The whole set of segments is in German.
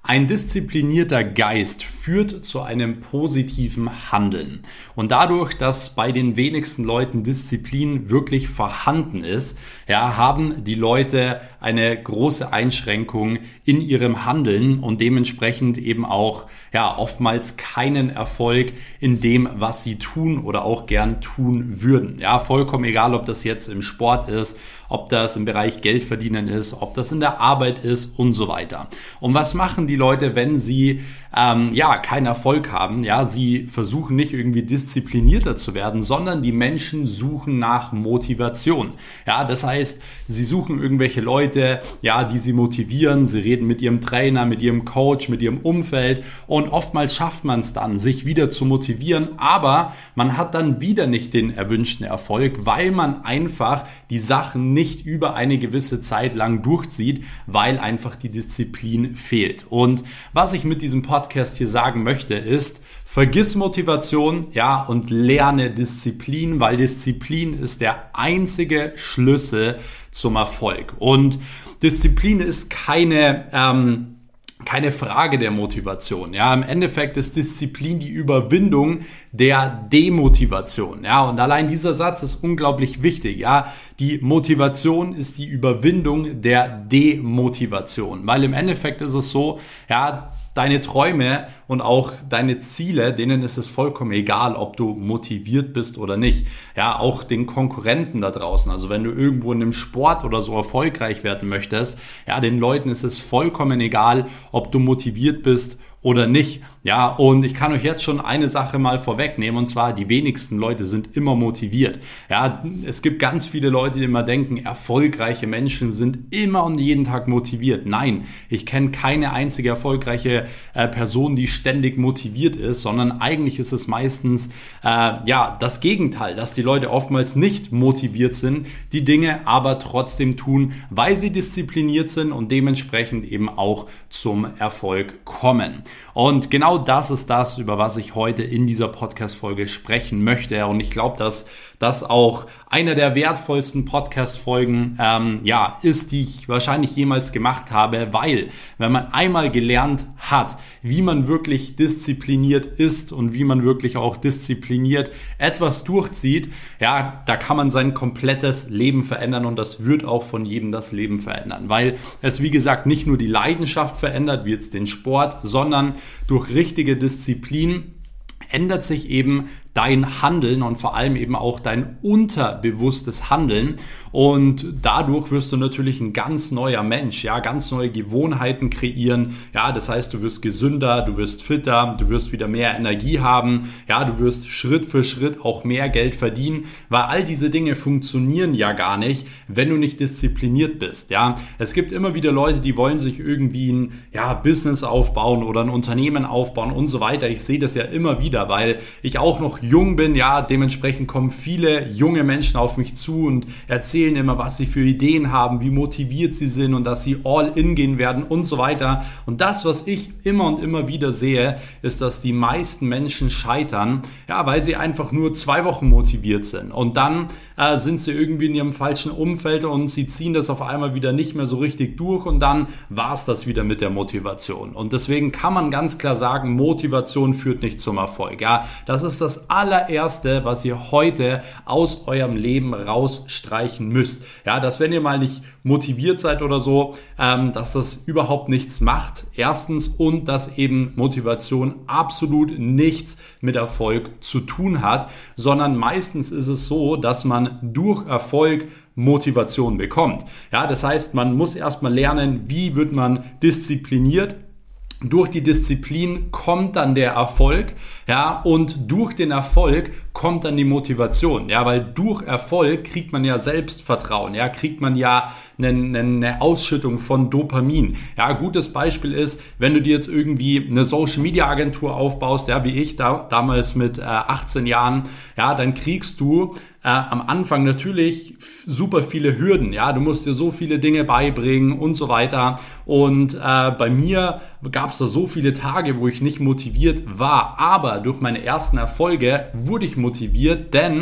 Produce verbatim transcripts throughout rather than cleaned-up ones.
Ein disziplinierter Geist führt zu einem positiven Handeln. Und dadurch, dass bei den wenigsten Leuten Disziplin wirklich vorhanden ist, ja, haben die Leute eine große Einschränkung in ihrem Handeln und dementsprechend eben auch ja, oftmals keinen Erfolg in dem, was sie tun oder auch gern tun würden. Ja, vollkommen egal, ob das jetzt im Sport ist, ob das im Bereich Geldverdienen ist, ob das in der Arbeit ist und so weiter. Und was machen die Leute, wenn sie ähm, ja keinen Erfolg haben? Ja, sie versuchen nicht irgendwie disziplinierter zu werden, sondern die Menschen suchen nach Motivation. Ja, das heißt, sie suchen irgendwelche Leute, ja, die sie motivieren. Sie reden mit ihrem Trainer, mit ihrem Coach, mit ihrem Umfeld und oftmals schafft man es dann, sich wieder zu motivieren, aber man hat dann wieder nicht den erwünschten Erfolg, weil man einfach die Sachen nicht über eine gewisse Zeit lang durchzieht, weil einfach die Disziplin fehlt. Und was ich mit diesem Podcast hier sagen möchte, ist, vergiss Motivation, ja, und lerne Disziplin, weil Disziplin ist der einzige Schlüssel zum Erfolg. Und Disziplin ist keine ähm, Keine Frage der Motivation. Ja, im Endeffekt ist Disziplin die Überwindung der Demotivation. Ja, und allein dieser Satz ist unglaublich wichtig. Ja, die Motivation ist die Überwindung der Demotivation, weil im Endeffekt ist es so, ja, deine Träume und auch deine Ziele, denen ist es vollkommen egal, ob du motiviert bist oder nicht. Ja, auch den Konkurrenten da draußen. Also wenn du irgendwo in einem Sport oder so erfolgreich werden möchtest, ja, den Leuten ist es vollkommen egal, ob du motiviert bist oder nicht. Ja, und ich kann euch jetzt schon eine Sache mal vorwegnehmen, und zwar die wenigsten Leute sind immer motiviert. Ja, es gibt ganz viele Leute, die immer denken, erfolgreiche Menschen sind immer und jeden Tag motiviert. Nein, ich kenne keine einzige erfolgreiche äh, Person, die ständig motiviert ist, sondern eigentlich ist es meistens äh, ja das Gegenteil, dass die Leute oftmals nicht motiviert sind, die Dinge aber trotzdem tun, weil sie diszipliniert sind und dementsprechend eben auch zum Erfolg kommen. Und genau das ist das, über was ich heute in dieser Podcast-Folge sprechen möchte. Und ich glaube, dass das auch einer der wertvollsten Podcast-Folgen ähm, ja, ist, die ich wahrscheinlich jemals gemacht habe, weil wenn man einmal gelernt hat, wie man wirklich diszipliniert ist und wie man wirklich auch diszipliniert etwas durchzieht, ja, da kann man sein komplettes Leben verändern und das wird auch von jedem das Leben verändern, weil es, wie gesagt, nicht nur die Leidenschaft verändert, wie jetzt den Sport, sondern durch richtige Disziplin ändert sich eben dein Handeln und vor allem eben auch dein unterbewusstes Handeln und dadurch wirst du natürlich ein ganz neuer Mensch, ja, ganz neue Gewohnheiten kreieren, ja, das heißt, du wirst gesünder, du wirst fitter, du wirst wieder mehr Energie haben, ja, du wirst Schritt für Schritt auch mehr Geld verdienen, weil all diese Dinge funktionieren ja gar nicht, wenn du nicht diszipliniert bist, ja. Es gibt immer wieder Leute, die wollen sich irgendwie ein, ja, Business aufbauen oder ein Unternehmen aufbauen und so weiter. Ich sehe das ja immer wieder, weil ich auch noch jung bin, ja, dementsprechend kommen viele junge Menschen auf mich zu und erzählen immer, was sie für Ideen haben, wie motiviert sie sind und dass sie all in gehen werden und so weiter. Und das, was ich immer und immer wieder sehe, ist, dass die meisten Menschen scheitern, ja, weil sie einfach nur zwei Wochen motiviert sind und dann äh, sind sie irgendwie in ihrem falschen Umfeld und sie ziehen das auf einmal wieder nicht mehr so richtig durch und dann war es das wieder mit der Motivation. Und deswegen kann man ganz klar sagen, Motivation führt nicht zum Erfolg. Ja, das ist das allererste, was ihr heute aus eurem Leben rausstreichen müsst. Ja, dass wenn ihr mal nicht motiviert seid oder so, ähm, dass das überhaupt nichts macht. Erstens und dass eben Motivation absolut nichts mit Erfolg zu tun hat, sondern meistens ist es so, dass man durch Erfolg Motivation bekommt. Ja, das heißt, man muss erstmal lernen, wie wird man diszipliniert. Durch die Disziplin kommt dann der Erfolg, ja, und durch den Erfolg kommt dann die Motivation, ja, weil durch Erfolg kriegt man ja Selbstvertrauen, ja, kriegt man ja eine, eine Ausschüttung von Dopamin. Ja, gutes Beispiel ist, wenn du dir jetzt irgendwie eine Social Media Agentur aufbaust, ja, wie ich da damals mit äh, achtzehn Jahren, ja, dann kriegst du Äh, am Anfang natürlich super viele Hürden, ja, du musst dir so viele Dinge beibringen und so weiter und äh, bei mir gab es da so viele Tage, wo ich nicht motiviert war, aber durch meine ersten Erfolge wurde ich motiviert, denn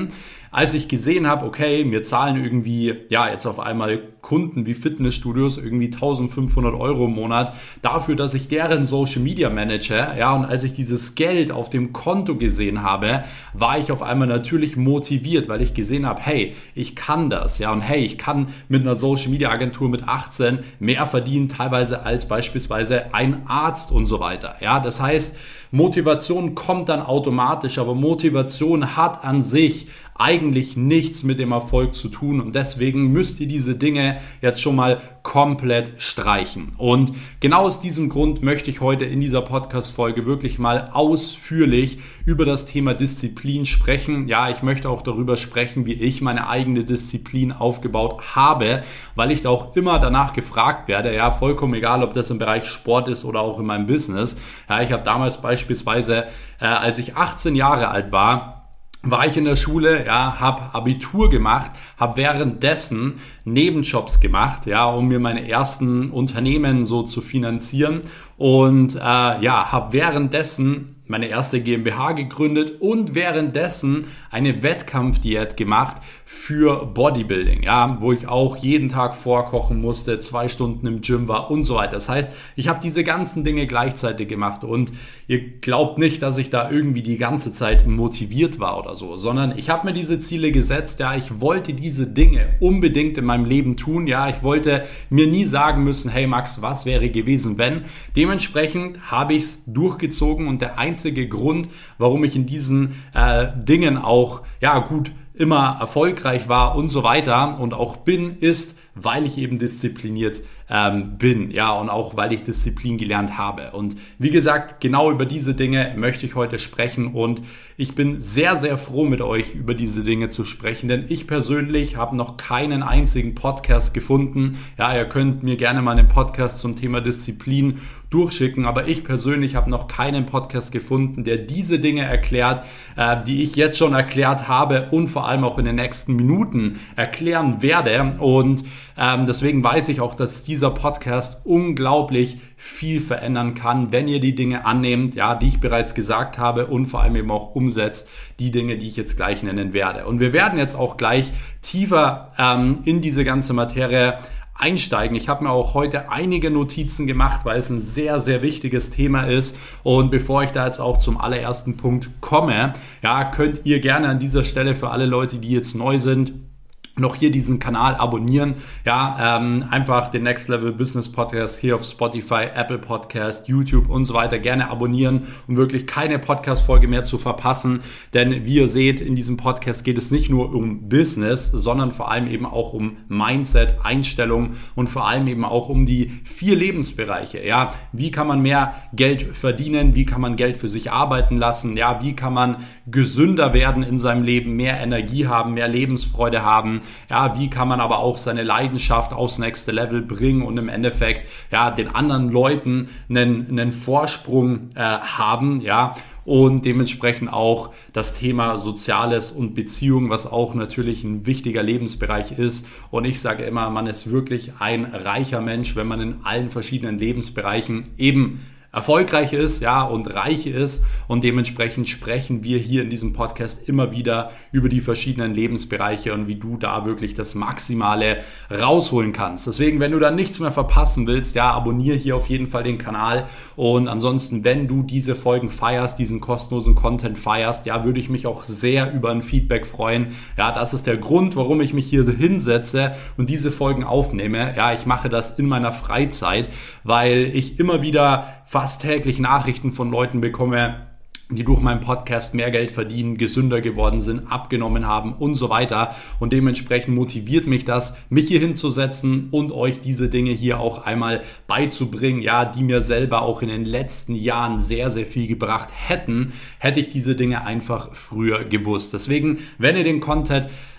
als ich gesehen habe, okay, mir zahlen irgendwie, ja, jetzt auf einmal Kunden wie Fitnessstudios irgendwie eintausendfünfhundert Euro im Monat dafür, dass ich deren Social Media manage, ja, und als ich dieses Geld auf dem Konto gesehen habe, war ich auf einmal natürlich motiviert, weil ich gesehen habe, hey, ich kann das, ja, und hey, ich kann mit einer Social Media Agentur mit achtzehn mehr verdienen, teilweise als beispielsweise ein Arzt und so weiter, ja, das heißt, Motivation kommt dann automatisch, aber Motivation hat an sich eigentlich nichts mit dem Erfolg zu tun und deswegen müsst ihr diese Dinge jetzt schon mal komplett streichen. Und genau aus diesem Grund möchte ich heute in dieser Podcast-Folge wirklich mal ausführlich über das Thema Disziplin sprechen. Ja, ich möchte auch darüber sprechen, wie ich meine eigene Disziplin aufgebaut habe, weil ich da auch immer danach gefragt werde, ja, vollkommen egal, ob das im Bereich Sport ist oder auch in meinem Business. Ja, ich habe damals beispielsweise, äh, als ich achtzehn Jahre alt war, war ich in der Schule, ja, habe Abitur gemacht, habe währenddessen Nebenjobs gemacht, ja, um mir meine ersten Unternehmen so zu finanzieren und äh, ja, habe währenddessen meine erste GmbH gegründet und währenddessen eine Wettkampfdiät gemacht für Bodybuilding, ja, wo ich auch jeden Tag vorkochen musste, zwei Stunden im Gym war und so weiter. Das heißt, ich habe diese ganzen Dinge gleichzeitig gemacht und ihr glaubt nicht, dass ich da irgendwie die ganze Zeit motiviert war oder so, sondern ich habe mir diese Ziele gesetzt, ja, ich wollte diese Dinge unbedingt in meinem Leben tun, ja, ich wollte mir nie sagen müssen, hey Max, was wäre gewesen, wenn? Dementsprechend habe ich es durchgezogen und der einzige Grund, warum ich in diesen äh, Dingen auch, ja gut, immer erfolgreich war und so weiter und auch bin, ist, weil ich eben diszipliniert ähm, bin, ja, und auch weil ich Disziplin gelernt habe. Und wie gesagt, genau über diese Dinge möchte ich heute sprechen und ich bin sehr, sehr froh, mit euch über diese Dinge zu sprechen, denn ich persönlich habe noch keinen einzigen Podcast gefunden. Ja, ihr könnt mir gerne mal einen Podcast zum Thema Disziplin durchschicken, aber ich persönlich habe noch keinen Podcast gefunden, der diese Dinge erklärt, äh, die ich jetzt schon erklärt habe und vor allem auch in den nächsten Minuten erklären werde. Und ähm, deswegen weiß ich auch, dass dieser Podcast unglaublich viel verändern kann, wenn ihr die Dinge annehmt, ja, die ich bereits gesagt habe und vor allem eben auch umsetzt, die Dinge, die ich jetzt gleich nennen werde. Und wir werden jetzt auch gleich tiefer ähm, in diese ganze Materie einsteigen. Ich habe mir auch heute einige Notizen gemacht, weil es ein sehr, sehr wichtiges Thema ist. Und bevor ich da jetzt auch zum allerersten Punkt komme, ja, könnt ihr gerne an dieser Stelle für alle Leute, die jetzt neu sind, noch hier diesen Kanal abonnieren, ja, ähm, einfach den Next Level Business Podcast hier auf Spotify, Apple Podcast, YouTube und so weiter gerne abonnieren, um wirklich keine Podcast-Folge mehr zu verpassen, denn wie ihr seht, in diesem Podcast geht es nicht nur um Business, sondern vor allem eben auch um Mindset, Einstellung und vor allem eben auch um die vier Lebensbereiche, ja, wie kann man mehr Geld verdienen, wie kann man Geld für sich arbeiten lassen, ja, wie kann man gesünder werden in seinem Leben, mehr Energie haben, mehr Lebensfreude haben, ja, wie kann man aber auch seine Leidenschaft aufs nächste Level bringen und im Endeffekt, ja, den anderen Leuten einen, einen Vorsprung äh, haben, ja, und dementsprechend auch das Thema Soziales und Beziehung, was auch natürlich ein wichtiger Lebensbereich ist. Und ich sage immer, man ist wirklich ein reicher Mensch, wenn man in allen verschiedenen Lebensbereichen eben erfolgreich ist, ja, und reich ist und dementsprechend sprechen wir hier in diesem Podcast immer wieder über die verschiedenen Lebensbereiche und wie du da wirklich das Maximale rausholen kannst. Deswegen, wenn du da nichts mehr verpassen willst, ja, abonniere hier auf jeden Fall den Kanal und ansonsten, wenn du diese Folgen feierst, diesen kostenlosen Content feierst, ja, würde ich mich auch sehr über ein Feedback freuen. Ja, das ist der Grund, warum ich mich hier hinsetze und diese Folgen aufnehme. Ja, ich mache das in meiner Freizeit, weil ich immer wieder fast täglich Nachrichten von Leuten bekomme, die durch meinen Podcast mehr Geld verdienen, gesünder geworden sind, abgenommen haben und so weiter. Und dementsprechend motiviert mich das, mich hier hinzusetzen und euch diese Dinge hier auch einmal beizubringen, ja, die mir selber auch in den letzten Jahren sehr, sehr viel gebracht hätten, hätte ich diese Dinge einfach früher gewusst. Deswegen, wenn ihr den Content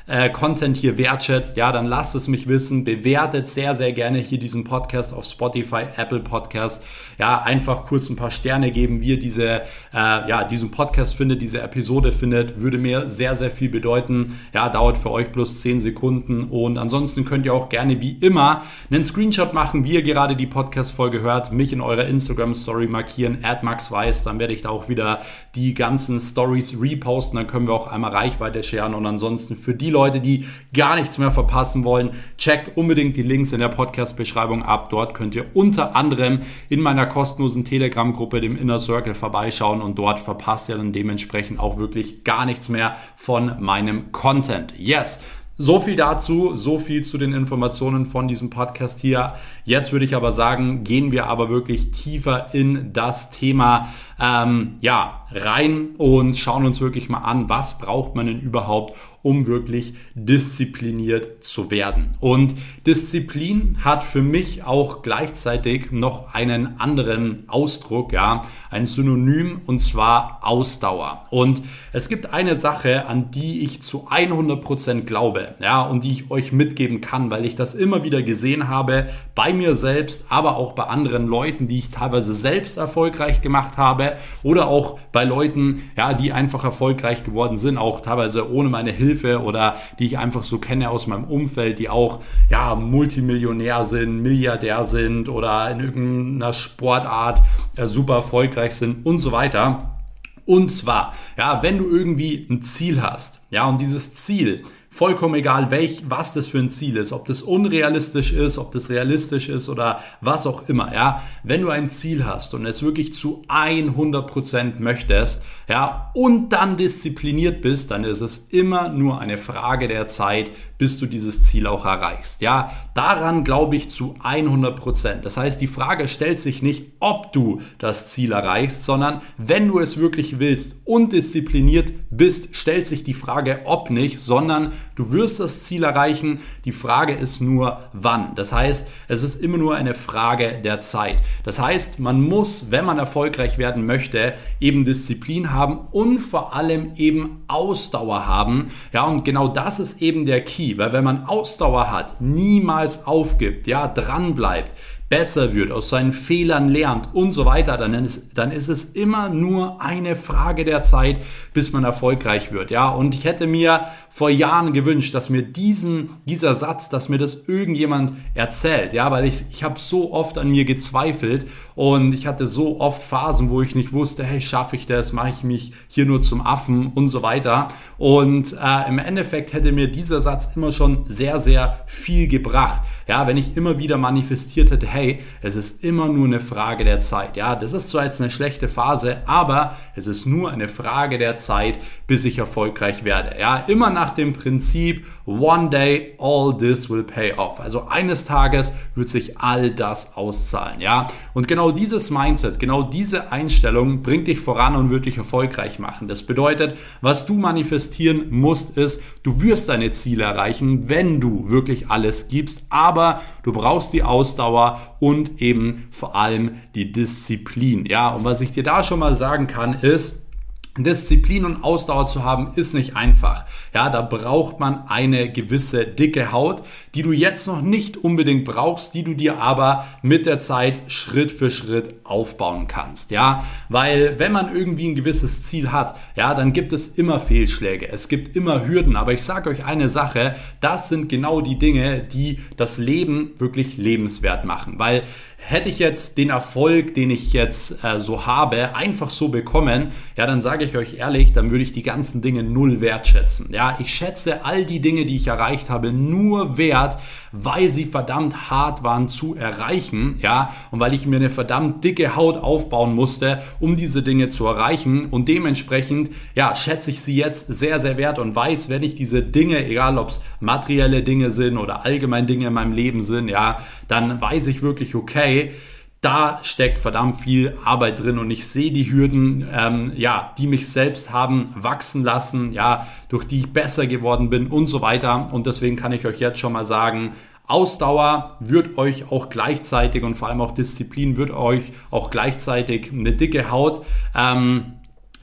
äh, Content hier wertschätzt, ja, dann lasst es mich wissen, bewertet sehr, sehr gerne hier diesen Podcast auf Spotify, Apple Podcast, ja, einfach kurz ein paar Sterne geben, wie ihr diese, äh, ja, diesen Podcast findet, diese Episode findet, würde mir sehr, sehr viel bedeuten, ja, dauert für euch bloß zehn Sekunden und ansonsten könnt ihr auch gerne wie immer einen Screenshot machen, wie ihr gerade die Podcast-Folge hört, mich in eurer Instagram-Story markieren, at maxweiss, dann werde ich da auch wieder die ganzen Stories reposten, dann können wir auch einmal Reichweite scheren und ansonsten für die Leute, die gar nichts mehr verpassen wollen, checkt unbedingt die Links in der Podcast-Beschreibung ab, dort könnt ihr unter anderem in meiner kostenlosen Telegram-Gruppe, dem Inner Circle, vorbeischauen und dort verpasst ihr dann dementsprechend auch wirklich gar nichts mehr von meinem Content. Yes! So viel dazu, so viel zu den Informationen von diesem Podcast hier. Jetzt würde ich aber sagen, gehen wir aber wirklich tiefer in das Thema ähm, ja, rein und schauen uns wirklich mal an, was braucht man denn überhaupt, um wirklich diszipliniert zu werden. Und Disziplin hat für mich auch gleichzeitig noch einen anderen Ausdruck, ja, ein Synonym, und zwar Ausdauer. Und es gibt eine Sache, an die ich zu hundert Prozent glaube, ja, und die ich euch mitgeben kann, weil ich das immer wieder gesehen habe, bei mir selbst, aber auch bei anderen Leuten, die ich teilweise selbst erfolgreich gemacht habe oder auch bei Leuten, ja, die einfach erfolgreich geworden sind, auch teilweise ohne meine Hilfe oder die ich einfach so kenne aus meinem Umfeld, die auch, ja, Multimillionär sind, Milliardär sind oder in irgendeiner Sportart äh, super erfolgreich sind und so weiter. Und zwar, ja, wenn du irgendwie ein Ziel hast, ja, und dieses Ziel, vollkommen egal, welch, was das für ein Ziel ist, ob das unrealistisch ist, ob das realistisch ist oder was auch immer, ja, wenn du ein Ziel hast und es wirklich zu hundert Prozent möchtest, ja, und dann diszipliniert bist, dann ist es immer nur eine Frage der Zeit, bis du dieses Ziel auch erreichst, ja, daran glaube ich zu hundert Prozent. Das heißt, die Frage stellt sich nicht, ob du das Ziel erreichst, sondern wenn du es wirklich willst und diszipliniert bist, stellt sich die Frage, ob nicht, sondern du wirst das Ziel erreichen. Die Frage ist nur, wann. Das heißt, es ist immer nur eine Frage der Zeit. Das heißt, man muss, wenn man erfolgreich werden möchte, eben Disziplin haben und vor allem eben Ausdauer haben. Ja, und genau das ist eben der Key, weil wenn man Ausdauer hat, niemals aufgibt, ja, dran bleibt, besser wird, aus seinen Fehlern lernt und so weiter, dann ist, dann ist es immer nur eine Frage der Zeit, bis man erfolgreich wird. Ja, und ich hätte mir vor Jahren gewünscht, dass mir diesen, dieser Satz, dass mir das irgendjemand erzählt, ja, weil ich, ich habe so oft an mir gezweifelt und ich hatte so oft Phasen, wo ich nicht wusste, hey, schaffe ich das, mache ich mich hier nur zum Affen und so weiter. Und äh, im Endeffekt hätte mir dieser Satz immer schon sehr, sehr viel gebracht. Ja, wenn ich immer wieder manifestiert hätte, hey, es ist immer nur eine Frage der Zeit. Ja, das ist zwar jetzt eine schlechte Phase, aber es ist nur eine Frage der Zeit, bis ich erfolgreich werde. Ja, immer nach dem Prinzip, one day all this will pay off. Also eines Tages wird sich all das auszahlen. Ja, und genau dieses Mindset, genau diese Einstellung bringt dich voran und wird dich erfolgreich machen. Das bedeutet, was du manifestieren musst, ist, du wirst deine Ziele erreichen, wenn du wirklich alles gibst, aber Aber du brauchst die Ausdauer und eben vor allem die Disziplin. Ja, und was ich dir da schon mal sagen kann, ist, Disziplin und Ausdauer zu haben, ist nicht einfach. Ja, da braucht man eine gewisse dicke Haut, die du jetzt noch nicht unbedingt brauchst, die du dir aber mit der Zeit Schritt für Schritt aufbauen kannst. Ja, weil wenn man irgendwie ein gewisses Ziel hat, ja, dann gibt es immer Fehlschläge, es gibt immer Hürden. Aber ich sage euch eine Sache, das sind genau die Dinge, die das Leben wirklich lebenswert machen. Weil hätte ich jetzt den Erfolg, den ich jetzt äh, so habe, einfach so bekommen, ja, dann sage ich euch ehrlich, dann würde ich die ganzen Dinge null wertschätzen. Ja, ich schätze all die Dinge, die ich erreicht habe, nur wert, weil sie verdammt hart waren zu erreichen, ja, und weil ich mir eine verdammt dicke Haut aufbauen musste, um diese Dinge zu erreichen, und dementsprechend, ja, schätze ich sie jetzt sehr, sehr wert und weiß, wenn ich diese Dinge, egal ob es materielle Dinge sind oder allgemein Dinge in meinem Leben sind, ja, dann weiß ich wirklich, okay, da steckt verdammt viel Arbeit drin und ich sehe die Hürden, ähm, ja, die mich selbst haben wachsen lassen, ja, durch die ich besser geworden bin und so weiter. Und deswegen kann ich euch jetzt schon mal sagen, Ausdauer wird euch auch gleichzeitig und vor allem auch Disziplin wird euch auch gleichzeitig eine dicke Haut ähm,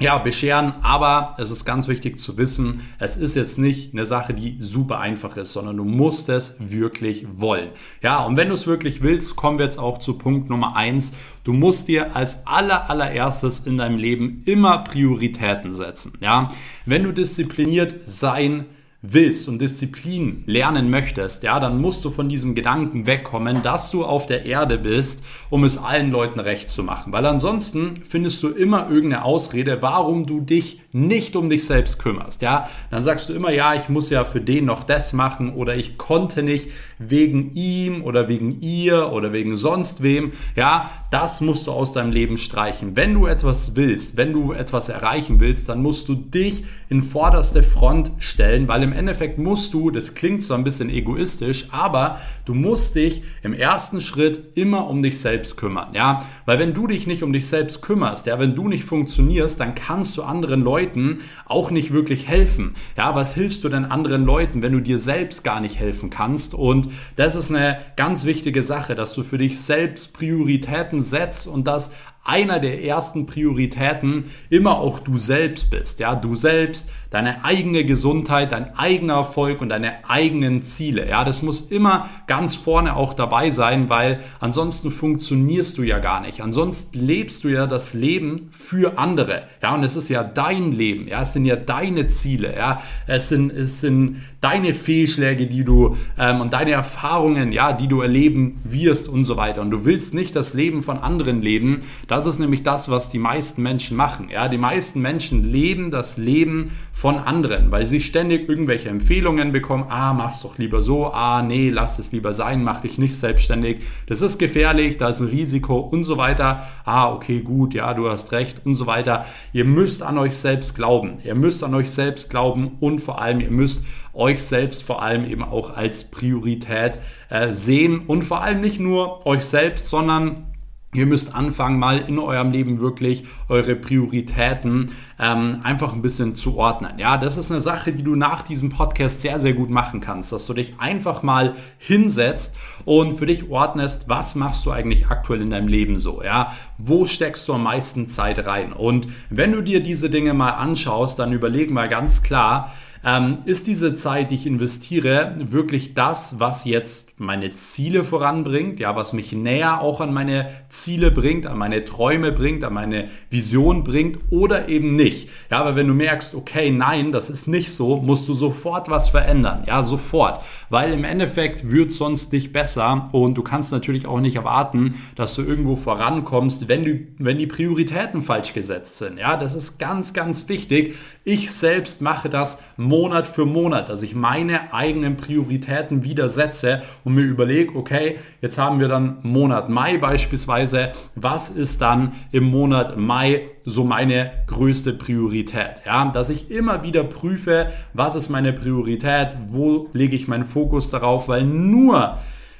ja, bescheren, aber es ist ganz wichtig zu wissen, es ist jetzt nicht eine Sache, die super einfach ist, sondern du musst es wirklich wollen. Ja, und wenn du es wirklich willst, kommen wir jetzt auch zu Punkt Nummer eins. Du musst dir als aller, allererstes in deinem Leben immer Prioritäten setzen. Ja, wenn du diszipliniert sein willst und Disziplin lernen möchtest, ja, dann musst du von diesem Gedanken wegkommen, dass du auf der Erde bist, um es allen Leuten recht zu machen. Weil ansonsten findest du immer irgendeine Ausrede, warum du dich nicht um dich selbst kümmerst. Ja, dann sagst du immer, ja, ich muss ja für den noch das machen oder ich konnte nicht wegen ihm oder wegen ihr oder wegen sonst wem. Ja, das musst du aus deinem Leben streichen. Wenn du etwas willst, wenn du etwas erreichen willst, dann musst du dich in vorderste Front stellen, weil im Im Endeffekt musst du, das klingt zwar ein bisschen egoistisch, aber du musst dich im ersten Schritt immer um dich selbst kümmern, ja, weil wenn du dich nicht um dich selbst kümmerst, ja, wenn du nicht funktionierst, dann kannst du anderen Leuten auch nicht wirklich helfen, ja, was hilfst du denn anderen Leuten, wenn du dir selbst gar nicht helfen kannst? Und das ist eine ganz wichtige Sache, dass du für dich selbst Prioritäten setzt und das einer der ersten Prioritäten immer auch du selbst bist, ja, du selbst, deine eigene Gesundheit, dein eigener Erfolg und deine eigenen Ziele, ja, das muss immer ganz vorne auch dabei sein, weil ansonsten funktionierst du ja gar nicht, ansonsten lebst du ja das Leben für andere, ja, und es ist ja dein Leben, ja, es sind ja deine Ziele, ja, es sind, es sind deine Fehlschläge, die du ähm, und deine Erfahrungen, ja, die du erleben wirst und so weiter und du willst nicht das Leben von anderen leben. Das ist nämlich das, was die meisten Menschen machen. Ja, die meisten Menschen leben das Leben von anderen, weil sie ständig irgendwelche Empfehlungen bekommen. Ah, mach's doch lieber so. Ah, nee, lass es lieber sein. Mach dich nicht selbstständig. Das ist gefährlich. Da ist ein Risiko und so weiter. Ah, okay, gut. Ja, du hast recht und so weiter. Ihr müsst an euch selbst glauben. Ihr müsst an euch selbst glauben und vor allem, ihr müsst euch selbst vor allem eben auch als Priorität äh, sehen und vor allem nicht nur euch selbst, sondern ihr müsst anfangen, mal in eurem Leben wirklich eure Prioritäten ähm, einfach ein bisschen zu ordnen. Ja, das ist eine Sache, die du nach diesem Podcast sehr, sehr gut machen kannst, dass du dich einfach mal hinsetzt und für dich ordnest, was machst du eigentlich aktuell in deinem Leben so? Ja, wo steckst du am meisten Zeit rein? Und wenn du dir diese Dinge mal anschaust, dann überleg mal ganz klar, Ähm, ist diese Zeit, die ich investiere, wirklich das, was jetzt meine Ziele voranbringt, ja, was mich näher auch an meine Ziele bringt, an meine Träume bringt, an meine Vision bringt oder eben nicht. Ja, aber wenn du merkst, okay, nein, das ist nicht so, musst du sofort was verändern, ja, sofort, weil im Endeffekt wird sonst nicht besser und du kannst natürlich auch nicht erwarten, dass du irgendwo vorankommst, wenn du, wenn die Prioritäten falsch gesetzt sind, ja, das ist ganz, ganz wichtig. Ich selbst mache das Monat für Monat, dass ich meine eigenen Prioritäten wieder setze und mir überlege, okay, jetzt haben wir dann Monat Mai beispielsweise, was ist dann im Monat Mai so meine größte Priorität? Ja, dass ich immer wieder prüfe, was ist meine Priorität, wo lege ich meinen Fokus darauf, weil nur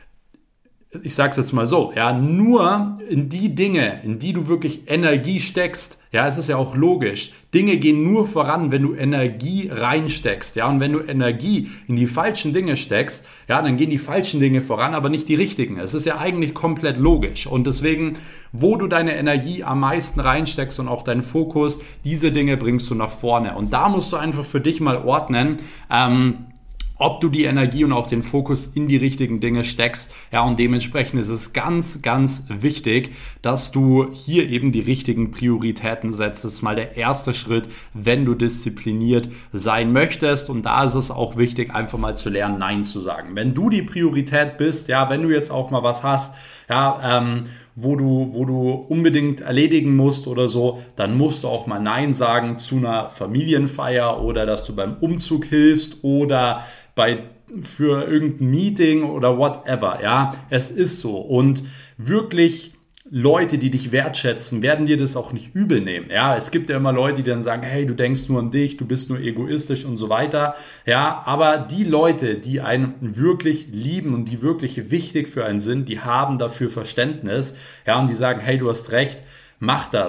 ich sag's jetzt mal so, ja, nur in die Dinge, in die du wirklich Energie steckst, ja, es ist ja auch logisch, Dinge gehen nur voran, wenn du Energie reinsteckst, ja, und wenn du Energie in die falschen Dinge steckst, ja, dann gehen die falschen Dinge voran, aber nicht die richtigen. Es ist ja eigentlich komplett logisch und deswegen, wo du deine Energie am meisten reinsteckst und auch deinen Fokus, diese Dinge bringst du nach vorne und da musst du einfach für dich mal ordnen, ähm, ob du die Energie und auch den Fokus in die richtigen Dinge steckst. Ja, und dementsprechend ist es ganz, ganz wichtig, dass du hier eben die richtigen Prioritäten setzt. Das ist mal der erste Schritt, wenn du diszipliniert sein möchtest. Und da ist es auch wichtig, einfach mal zu lernen, Nein zu sagen. Wenn du die Priorität bist, ja, wenn du jetzt auch mal was hast, ja, ähm, wo du, wo du unbedingt erledigen musst oder so, dann musst du auch mal Nein sagen zu einer Familienfeier oder dass du beim Umzug hilfst oder bei für irgendein Meeting oder whatever, ja, es ist so und wirklich Leute, die dich wertschätzen, werden dir das auch nicht übel nehmen, ja, es gibt ja immer Leute, die dann sagen, hey, du denkst nur an dich, du bist nur egoistisch und so weiter, ja, aber die Leute, die einen wirklich lieben und die wirklich wichtig für einen sind, die haben dafür Verständnis, ja, und die sagen, hey, du hast recht, mach das,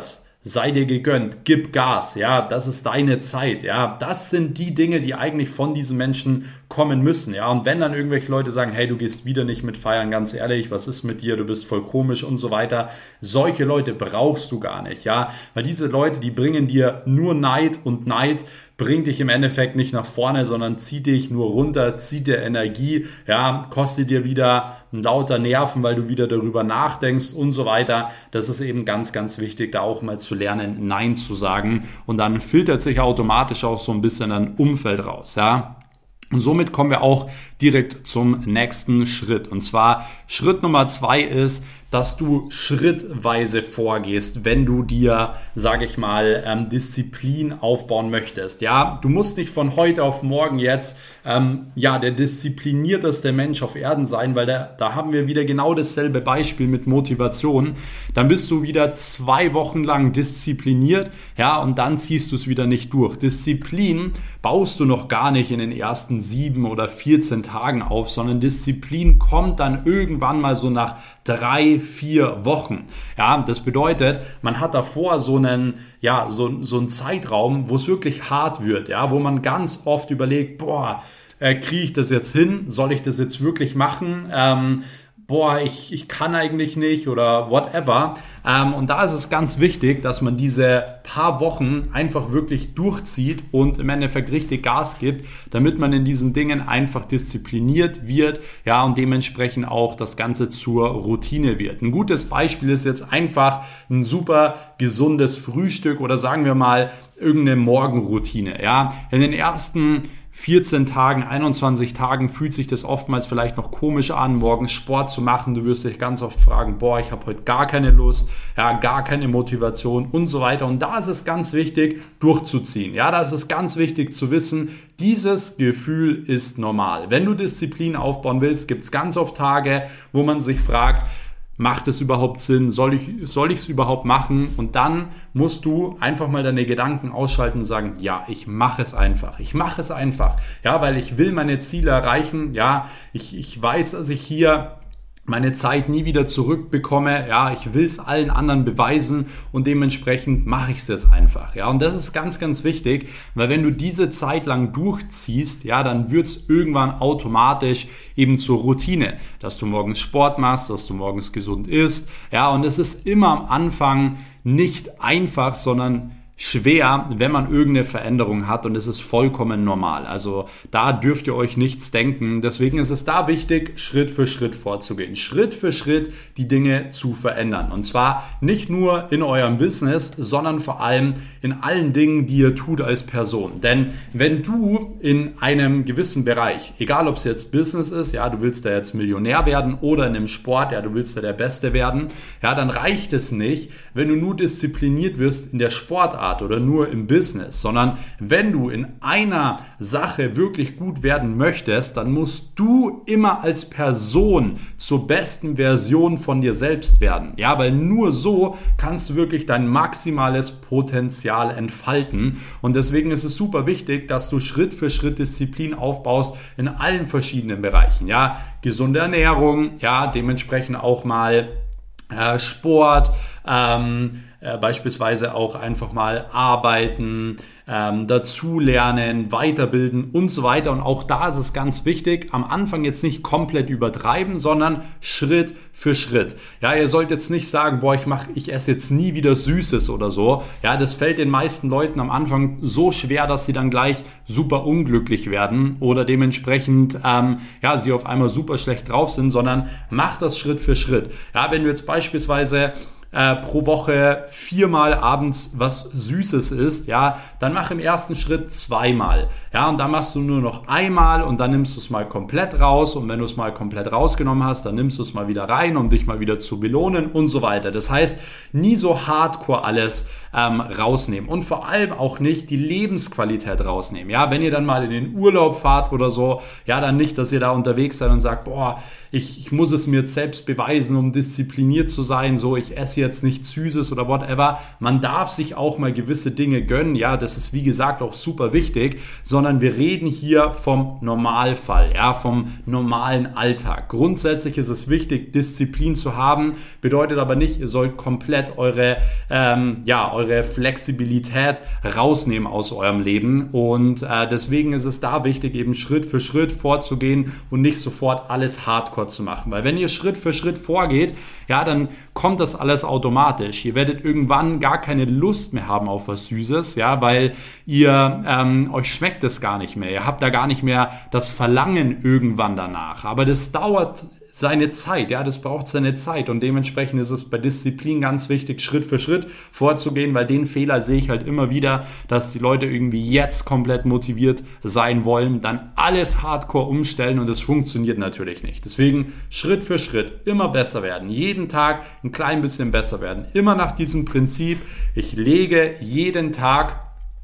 sei dir gegönnt, gib Gas, ja, das ist deine Zeit, ja, das sind die Dinge, die eigentlich von diesen Menschen kommen müssen, ja, und wenn dann irgendwelche Leute sagen, hey, du gehst wieder nicht mit feiern, ganz ehrlich, was ist mit dir, du bist voll komisch und so weiter, solche Leute brauchst du gar nicht, ja, weil diese Leute, die bringen dir nur Neid und Neid bringt dich im Endeffekt nicht nach vorne, sondern zieht dich nur runter, zieht dir Energie, ja, kostet dir wieder lauter Nerven, weil du wieder darüber nachdenkst und so weiter. Das ist eben ganz, ganz wichtig, da auch mal zu lernen, Nein zu sagen, und dann filtert sich automatisch auch so ein bisschen ein Umfeld raus, ja. Und somit kommen wir auch direkt zum nächsten Schritt. Und zwar Schritt Nummer zwei ist, dass du schrittweise vorgehst, wenn du dir, sage ich mal, ähm, Disziplin aufbauen möchtest. Ja, du musst nicht von heute auf morgen jetzt ähm, ja der disziplinierteste Mensch auf Erden sein, weil da, da haben wir wieder genau dasselbe Beispiel mit Motivation. Dann bist du wieder zwei Wochen lang diszipliniert, ja, und dann ziehst du es wieder nicht durch. Disziplin baust du noch gar nicht in den ersten sieben oder vierzehn Tagen auf, sondern Disziplin kommt dann irgendwann mal so nach drei, vier Wochen. Ja, das bedeutet, man hat davor so einen, ja, so, so einen Zeitraum, wo es wirklich hart wird, ja, wo man ganz oft überlegt, boah, äh, kriege ich das jetzt hin? Soll ich das jetzt wirklich machen? Ähm, boah, ich, ich kann eigentlich nicht oder whatever. Ähm, und da ist es ganz wichtig, dass man diese paar Wochen einfach wirklich durchzieht und im Endeffekt richtig Gas gibt, damit man in diesen Dingen einfach diszipliniert wird, ja, und dementsprechend auch das Ganze zur Routine wird. Ein gutes Beispiel ist jetzt einfach ein super gesundes Frühstück oder sagen wir mal irgendeine Morgenroutine, ja. In den ersten vierzehn Tagen, einundzwanzig Tagen fühlt sich das oftmals vielleicht noch komisch an, morgens Sport zu machen. Du wirst dich ganz oft fragen, boah, ich habe heute gar keine Lust, ja, gar keine Motivation und so weiter. Und da ist es ganz wichtig, durchzuziehen. Ja, da ist es ganz wichtig zu wissen, dieses Gefühl ist normal. Wenn du Disziplin aufbauen willst, gibt es ganz oft Tage, wo man sich fragt, macht es überhaupt Sinn? Soll ich soll ich es überhaupt machen? Und dann musst du einfach mal deine Gedanken ausschalten und sagen, ja, ich mache es einfach. Ich mache es einfach. Ja, weil ich will meine Ziele erreichen. Ja, ich, ich weiß, dass ich hier meine Zeit nie wieder zurückbekomme, ja, ich will es allen anderen beweisen und dementsprechend mache ich es jetzt einfach, ja, und das ist ganz, ganz wichtig, weil wenn du diese Zeit lang durchziehst, ja, dann wird es irgendwann automatisch eben zur Routine, dass du morgens Sport machst, dass du morgens gesund isst, ja, und es ist immer am Anfang nicht einfach, sondern schwer, wenn man irgendeine Veränderung hat, und es ist vollkommen normal. Also da dürft ihr euch nichts denken. Deswegen ist es da wichtig, Schritt für Schritt vorzugehen. Schritt für Schritt die Dinge zu verändern. Und zwar nicht nur in eurem Business, sondern vor allem in allen Dingen, die ihr tut als Person. Denn wenn du in einem gewissen Bereich, egal ob es jetzt Business ist, ja, du willst da jetzt Millionär werden, oder in einem Sport, ja, du willst da der Beste werden, ja, dann reicht es nicht, wenn du nur diszipliniert wirst in der Sportart oder nur im Business, sondern wenn du in einer Sache wirklich gut werden möchtest, dann musst du immer als Person zur besten Version von dir selbst werden. Ja, weil nur so kannst du wirklich dein maximales Potenzial entfalten, und deswegen ist es super wichtig, dass du Schritt für Schritt Disziplin aufbaust in allen verschiedenen Bereichen. Ja, gesunde Ernährung, ja, dementsprechend auch mal äh, Sport, ähm, Äh, beispielsweise auch einfach mal arbeiten, ähm, dazulernen, weiterbilden und so weiter. Und auch da ist es ganz wichtig, am Anfang jetzt nicht komplett übertreiben, sondern Schritt für Schritt. Ja, ihr sollt jetzt nicht sagen, boah, ich mach, ich esse jetzt nie wieder Süßes oder so. Ja, das fällt den meisten Leuten am Anfang so schwer, dass sie dann gleich super unglücklich werden oder dementsprechend ähm, ja, sie auf einmal super schlecht drauf sind, sondern macht das Schritt für Schritt. Ja, wenn du jetzt beispielsweise Äh, pro Woche viermal abends was Süßes isst, ja, dann mach im ersten Schritt zweimal, ja, und dann machst du nur noch einmal und dann nimmst du es mal komplett raus, und wenn du es mal komplett rausgenommen hast, dann nimmst du es mal wieder rein, um dich mal wieder zu belohnen und so weiter. Das heißt, nie so hardcore alles ähm, rausnehmen und vor allem auch nicht die Lebensqualität rausnehmen, ja, wenn ihr dann mal in den Urlaub fahrt oder so, ja, dann nicht, dass ihr da unterwegs seid und sagt, boah, ich, ich muss es mir jetzt selbst beweisen, um diszipliniert zu sein, so, ich esse jetzt nichts Süßes oder whatever. Man darf sich auch mal gewisse Dinge gönnen, ja, das ist wie gesagt auch super wichtig, sondern wir reden hier vom Normalfall, ja, vom normalen Alltag. Grundsätzlich ist es wichtig, Disziplin zu haben, bedeutet aber nicht, ihr sollt komplett eure, ähm, ja, eure eure Flexibilität rausnehmen aus eurem Leben. Und äh, deswegen ist es da wichtig, eben Schritt für Schritt vorzugehen und nicht sofort alles hardcore zu machen. Weil wenn ihr Schritt für Schritt vorgeht, ja, dann kommt das alles automatisch. Ihr werdet irgendwann gar keine Lust mehr haben auf was Süßes, ja, weil ihr ähm, euch schmeckt es gar nicht mehr. Ihr habt da gar nicht mehr das Verlangen irgendwann danach. Aber das dauert seine Zeit, ja, das braucht seine Zeit und dementsprechend ist es bei Disziplin ganz wichtig, Schritt für Schritt vorzugehen, weil den Fehler sehe ich halt immer wieder, dass die Leute irgendwie jetzt komplett motiviert sein wollen, dann alles hardcore umstellen und das funktioniert natürlich nicht. Deswegen Schritt für Schritt immer besser werden, jeden Tag ein klein bisschen besser werden, immer nach diesem Prinzip, ich lege jeden Tag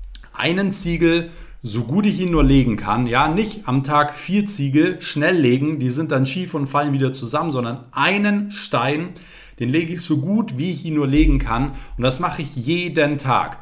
einen Ziegel, so gut ich ihn nur legen kann, ja, nicht am Tag vier Ziegel schnell legen, die sind dann schief und fallen wieder zusammen, sondern einen Stein, den lege ich so gut, wie ich ihn nur legen kann und das mache ich jeden Tag.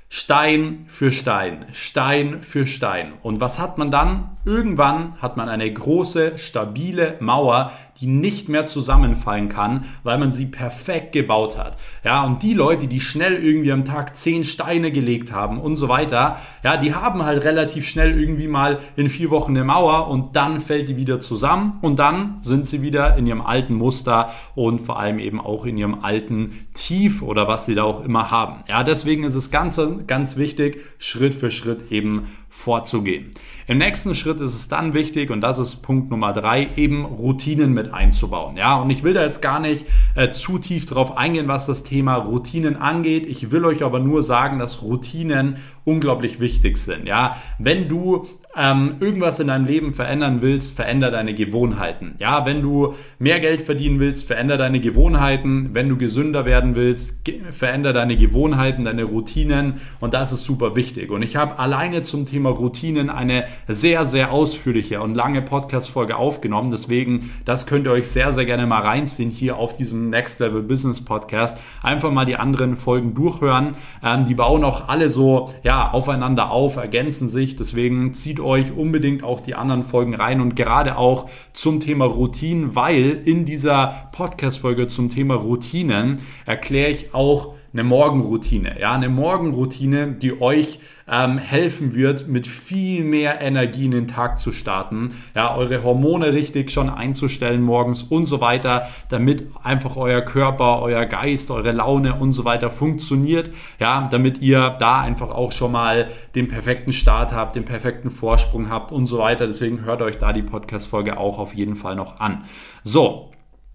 Stein für Stein, Stein für Stein. Und was hat man dann? Irgendwann hat man eine große, stabile Mauer, die nicht mehr zusammenfallen kann, weil man sie perfekt gebaut hat. Ja, und die Leute, die schnell irgendwie am Tag zehn Steine gelegt haben und so weiter, ja, die haben halt relativ schnell irgendwie mal in vier Wochen eine Mauer und dann fällt die wieder zusammen und dann sind sie wieder in ihrem alten Muster und vor allem eben auch in ihrem alten Tief oder was sie da auch immer haben. Ja, deswegen ist es ganz, ganz wichtig, Schritt für Schritt eben vorzugehen. Im nächsten Schritt ist es dann wichtig, und das ist Punkt Nummer drei, eben Routinen mit einzubauen. Ja, und ich will da jetzt gar nicht äh, zu tief drauf eingehen, was das Thema Routinen angeht. Ich will euch aber nur sagen, dass Routinen unglaublich wichtig sind. Ja, wenn du ähm, irgendwas in deinem Leben verändern willst, veränder deine Gewohnheiten. Ja, wenn du mehr Geld verdienen willst, veränder deine Gewohnheiten. Wenn du gesünder werden willst, ge- veränder deine Gewohnheiten, deine Routinen. Und das ist super wichtig. Und ich habe alleine zum Thema Routinen eine sehr, sehr ausführliche und lange Podcast-Folge aufgenommen. Deswegen, das könnt ihr euch sehr, sehr gerne mal reinziehen hier auf diesem Next Level Business Podcast. Einfach mal die anderen Folgen durchhören. Ähm, die bauen auch alle so, ja, aufeinander auf, ergänzen sich. Deswegen zieht euch unbedingt auch die anderen Folgen rein und gerade auch zum Thema Routinen, weil in dieser Podcast-Folge zum Thema Routinen erkläre ich auch eine Morgenroutine, ja, eine Morgenroutine, die euch ähm, helfen wird, mit viel mehr Energie in den Tag zu starten, ja, eure Hormone richtig schon einzustellen morgens und so weiter, damit einfach euer Körper, euer Geist, eure Laune und so weiter funktioniert, ja, damit ihr da einfach auch schon mal den perfekten Start habt, den perfekten Vorsprung habt und so weiter. Deswegen hört euch da die Podcast-Folge auch auf jeden Fall noch an. So.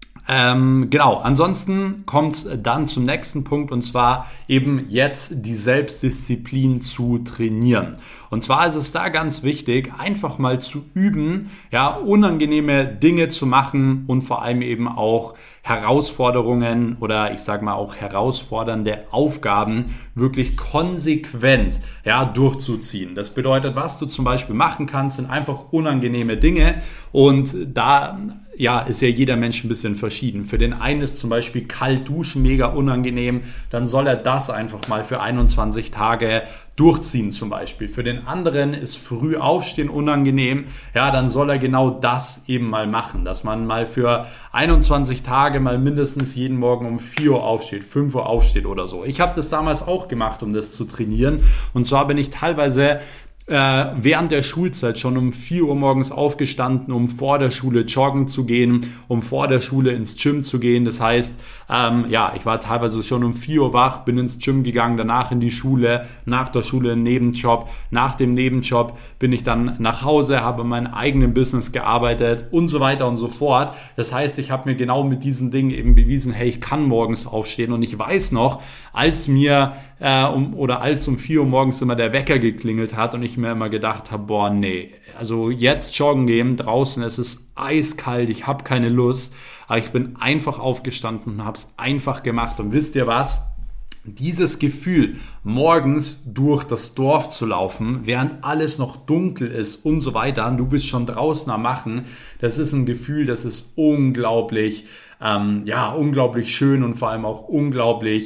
Ähm, genau, ansonsten kommt es dann zum nächsten Punkt und zwar eben jetzt die Selbstdisziplin zu trainieren. Und zwar ist es da ganz wichtig, einfach mal zu üben, ja, unangenehme Dinge zu machen und vor allem eben auch Herausforderungen oder ich sage mal auch herausfordernde Aufgaben wirklich konsequent, ja, durchzuziehen. Das bedeutet, was du zum Beispiel machen kannst, sind einfach unangenehme Dinge und da ja, ist ja jeder Mensch ein bisschen verschieden. Für den einen ist zum Beispiel kalt duschen mega unangenehm, dann soll er das einfach mal für einundzwanzig Tage durchziehen zum Beispiel. Für den anderen ist früh aufstehen unangenehm, ja, dann soll er genau das eben mal machen, dass man mal für einundzwanzig Tage mal mindestens jeden Morgen um vier Uhr aufsteht, fünf Uhr aufsteht oder so. Ich habe das damals auch gemacht, um das zu trainieren und zwar bin ich teilweise während der Schulzeit schon um vier Uhr morgens aufgestanden, um vor der Schule joggen zu gehen, um vor der Schule ins Gym zu gehen. Das heißt, ähm, ja, ich war teilweise schon um vier Uhr wach, bin ins Gym gegangen, danach in die Schule, nach der Schule einen Nebenjob. Nach dem Nebenjob bin ich dann nach Hause, habe in meinem eigenen Business gearbeitet und so weiter und so fort. Das heißt, ich habe mir genau mit diesen Dingen eben bewiesen, hey, ich kann morgens aufstehen und ich weiß noch, als mir äh, um, oder als um vier Uhr morgens immer der Wecker geklingelt hat und ich mir immer gedacht habe, boah, nee, also jetzt joggen gehen, draußen, es ist eiskalt, ich habe keine Lust, aber ich bin einfach aufgestanden und habe es einfach gemacht und wisst ihr was? Dieses Gefühl, morgens durch das Dorf zu laufen, während alles noch dunkel ist und so weiter, und du bist schon draußen am Machen, das ist ein Gefühl, das ist unglaublich, ähm, ja, unglaublich schön und vor allem auch unglaublich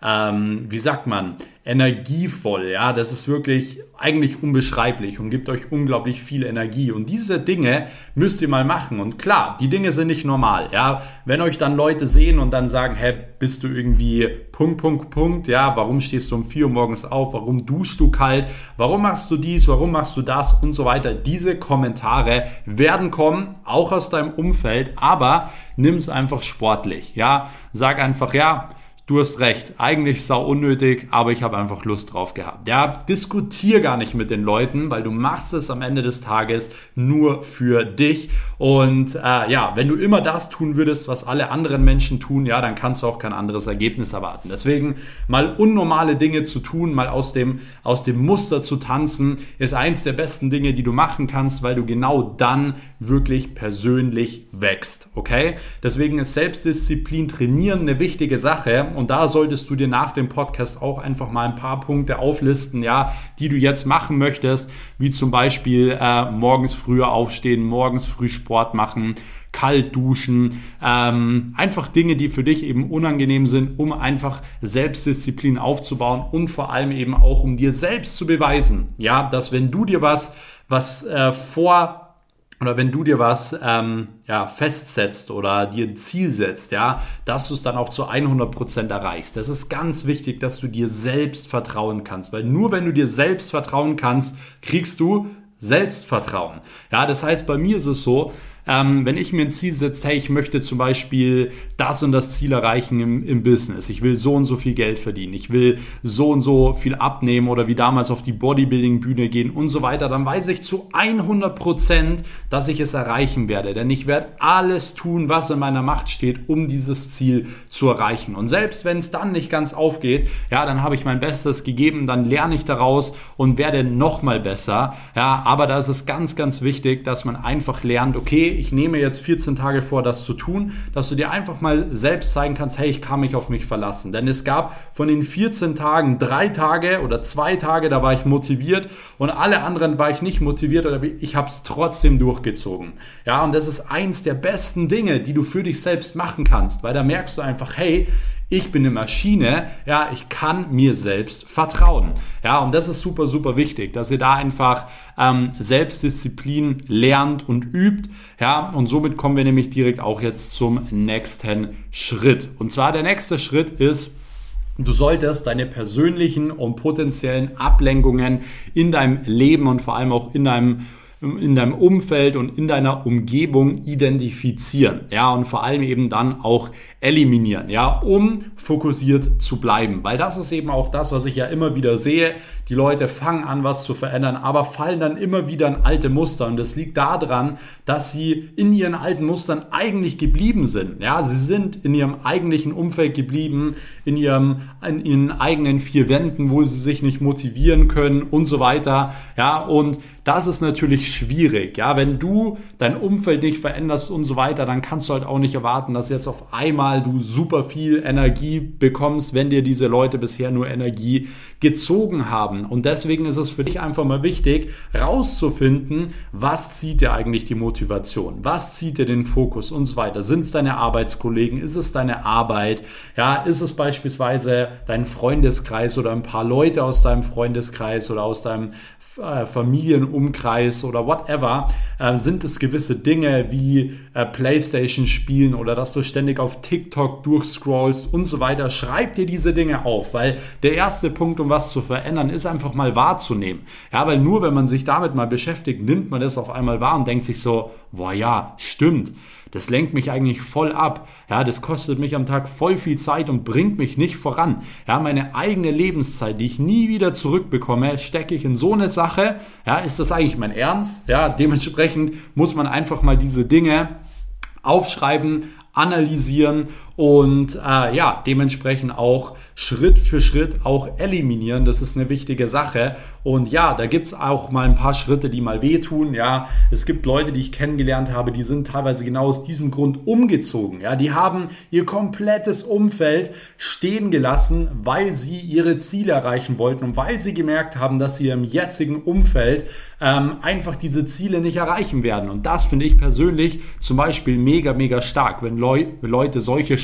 ähm, wie sagt man, energievoll, ja, das ist wirklich eigentlich unbeschreiblich und gibt euch unglaublich viel Energie und diese Dinge müsst ihr mal machen und klar, die Dinge sind nicht normal, ja, wenn euch dann Leute sehen und dann sagen, hä, bist du irgendwie Punkt, Punkt, Punkt, ja, warum stehst du um vier Uhr morgens auf, warum duschst du kalt, warum machst du dies, warum machst du das und so weiter, diese Kommentare werden kommen, auch aus deinem Umfeld, aber nimm es einfach sportlich, ja, sag einfach, ja, du hast recht, eigentlich sau unnötig, aber ich habe einfach Lust drauf gehabt. Ja, diskutier gar nicht mit den Leuten, weil du machst es am Ende des Tages nur für dich. Und äh, ja, wenn du immer das tun würdest, was alle anderen Menschen tun, ja, dann kannst du auch kein anderes Ergebnis erwarten. Deswegen mal unnormale Dinge zu tun, mal aus dem, aus dem Muster zu tanzen, ist eins der besten Dinge, die du machen kannst, weil du genau dann wirklich persönlich wächst. Okay? Deswegen ist Selbstdisziplin trainieren eine wichtige Sache. Und da solltest du dir nach dem Podcast auch einfach mal ein paar Punkte auflisten, ja, die du jetzt machen möchtest, wie zum Beispiel äh, morgens früher aufstehen, morgens früh Sport machen, kalt duschen, ähm, einfach Dinge, die für dich eben unangenehm sind, um einfach Selbstdisziplin aufzubauen und vor allem eben auch, um dir selbst zu beweisen, ja, dass wenn du dir was, was äh, vor oder wenn du dir was ähm, ja, festsetzt oder dir ein Ziel setzt, ja, dass du es dann auch zu hundert Prozent erreichst. Das ist ganz wichtig, dass du dir selbst vertrauen kannst, weil nur wenn du dir selbst vertrauen kannst, kriegst du Selbstvertrauen. Ja, das heißt, bei mir ist es so, ähm, wenn ich mir ein Ziel setze, hey, ich möchte zum Beispiel das und das Ziel erreichen im, im Business, ich will so und so viel Geld verdienen, ich will so und so viel abnehmen oder wie damals auf die Bodybuilding-Bühne gehen und so weiter, dann weiß ich zu hundert Prozent, dass ich es erreichen werde, denn ich werde alles tun, was in meiner Macht steht, um dieses Ziel zu erreichen. Und selbst wenn es dann nicht ganz aufgeht, ja, dann habe ich mein Bestes gegeben, dann lerne ich daraus und werde noch mal besser, ja, aber da ist es ganz, ganz wichtig, dass man einfach lernt, okay, ich nehme jetzt vierzehn Tage vor, das zu tun, dass du dir einfach mal selbst zeigen kannst, hey, ich kann mich auf mich verlassen. Denn es gab von den vierzehn Tagen drei Tage oder zwei Tage, da war ich motiviert und alle anderen war ich nicht motiviert, aber ich habe es trotzdem durchgezogen. Ja, und das ist eins der besten Dinge, die du für dich selbst machen kannst, weil da merkst du einfach, hey, ich bin eine Maschine, ja, ich kann mir selbst vertrauen. Ja, und das ist super, super wichtig, dass ihr da einfach ähm, Selbstdisziplin lernt und übt. Ja, und somit kommen wir nämlich direkt auch jetzt zum nächsten Schritt. Und zwar der nächste Schritt ist, du solltest deine persönlichen und potenziellen Ablenkungen in deinem Leben und vor allem auch in deinem in deinem Umfeld und in deiner Umgebung identifizieren, ja, und vor allem eben dann auch eliminieren, ja, um fokussiert zu bleiben, weil das ist eben auch das, was ich ja immer wieder sehe, die Leute fangen an, was zu verändern, aber fallen dann immer wieder in alte Muster und das liegt daran, dass sie in ihren alten Mustern eigentlich geblieben sind, ja, sie sind in ihrem eigentlichen Umfeld geblieben, in ihrem, in ihren eigenen vier Wänden, wo sie sich nicht motivieren können und so weiter, ja, und das ist natürlich schwierig, ja, wenn du dein Umfeld nicht veränderst und so weiter, dann kannst du halt auch nicht erwarten, dass jetzt auf einmal du super viel Energie bekommst, wenn dir diese Leute bisher nur Energie gezogen haben. Und deswegen ist es für dich einfach mal wichtig, rauszufinden, was zieht dir eigentlich die Motivation, was zieht dir den Fokus und so weiter. Sind es deine Arbeitskollegen, ist es deine Arbeit, ja, ist es beispielsweise dein Freundeskreis oder ein paar Leute aus deinem Freundeskreis oder aus deinem äh, Familienumkreis oder whatever, äh, sind es gewisse Dinge wie äh, Playstation spielen oder dass du ständig auf TikTok durchscrollst und so weiter. Schreib dir diese Dinge auf, weil der erste Punkt, um was zu verändern, ist einfach mal wahrzunehmen. Ja, weil nur wenn man sich damit mal beschäftigt, nimmt man das auf einmal wahr und denkt sich so, boah ja, stimmt. Das lenkt mich eigentlich voll ab. Ja, das kostet mich am Tag voll viel Zeit und bringt mich nicht voran. Ja, meine eigene Lebenszeit, die ich nie wieder zurückbekomme, stecke ich in so eine Sache. Ja, ist das eigentlich mein Ernst? Ja, dementsprechend muss man einfach mal diese Dinge aufschreiben, analysieren und äh, ja, dementsprechend auch Schritt für Schritt auch eliminieren. Das ist eine wichtige Sache. Und ja, da gibt es auch mal ein paar Schritte, die mal wehtun. Ja, es gibt Leute, die ich kennengelernt habe, die sind teilweise genau aus diesem Grund umgezogen. Ja, die haben ihr komplettes Umfeld stehen gelassen, weil sie ihre Ziele erreichen wollten und weil sie gemerkt haben, dass sie im jetzigen Umfeld ähm, einfach diese Ziele nicht erreichen werden. Und das finde ich persönlich zum Beispiel mega, mega stark, wenn Leu- Leute solche Schritte